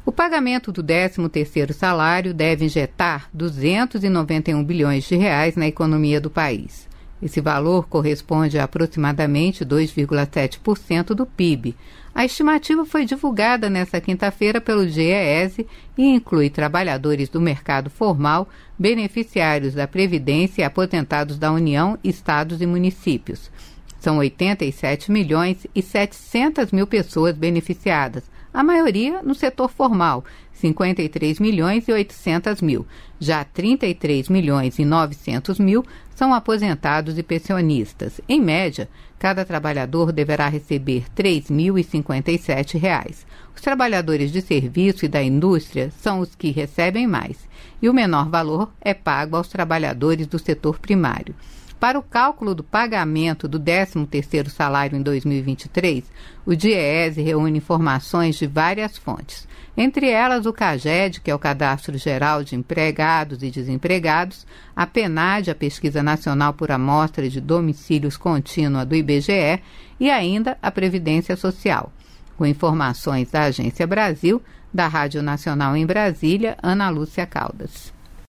O pagamento do 13º salário deve injetar 291 bilhões de reais na economia do país. Esse valor corresponde a aproximadamente 2,7% do PIB. A estimativa foi divulgada nesta quinta-feira pelo DIEESE e inclui trabalhadores do mercado formal, beneficiários da Previdência e aposentados da União, estados e municípios. São 87 milhões e 700 mil pessoas beneficiadas, a maioria no setor formal, 53 milhões e 800 mil. Já 33 milhões e 900 mil são aposentados e pensionistas. Em média, cada trabalhador deverá receber R$ 3.057. Os trabalhadores de serviço e da indústria são os que recebem mais, e o menor valor é pago aos trabalhadores do setor primário. Para o cálculo do pagamento do 13º salário em 2023, o DIEESE reúne informações de várias fontes, entre elas o CAGED, que é o Cadastro Geral de Empregados e Desempregados, a PNAD, a Pesquisa Nacional por Amostra de Domicílios Contínua do IBGE, e ainda a Previdência Social. Com informações da Agência Brasil, da Rádio Nacional em Brasília, Ana Lúcia Caldas.